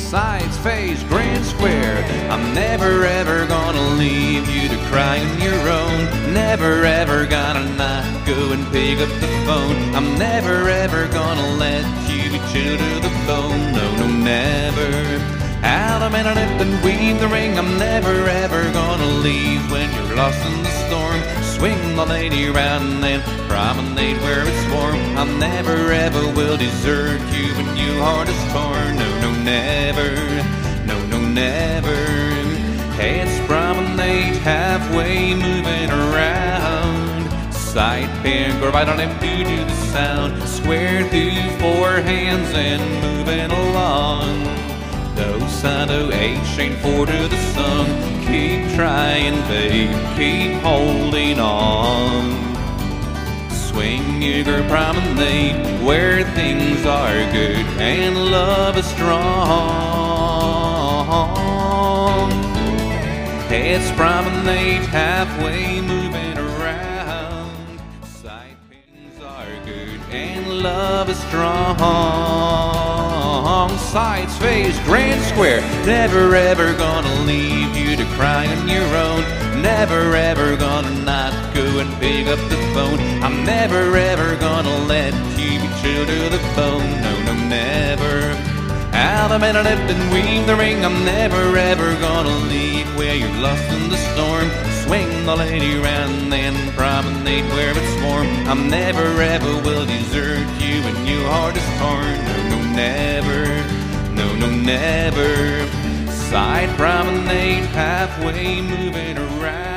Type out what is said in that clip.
sides, face, grand square. I'm never ever gonna leave you to cry on your own. Never ever gonna not go and pick up the phone. I'm never ever gonna let you be chilled to the bone. No, no, never. Out of man I lip and weave the ring. I'm never ever gonna leave when you're lost in the storm. Swing the lady round and promenade where it's warm. I never ever will desert you when your heart is torn. No, no, never. No, no, never. Hey, it's promenade halfway moving around. Side pan, go right on him due to the sound. Square through four hands and moving along. Do, si, do, H ain't four to the sun. Keep trying, babe, keep holding on. Swing your girl promenade where things are good and love is strong. It's promenade halfway moving around. Side things are good and love is strong. Sides, face, grand square. Never ever gonna leave you to cry on your own. Never ever gonna not go and pick up the phone. I'm never ever gonna let you be chilled to the bone. No, no, never. Out of man I lip and weave the ring. I'm never ever gonna leave where you're lost in the storm. Swing the lady round and promenade where it's warm. I'm never ever will desert you when your heart is torn. No, no, never. No, no, never. Side promenade halfway moving around.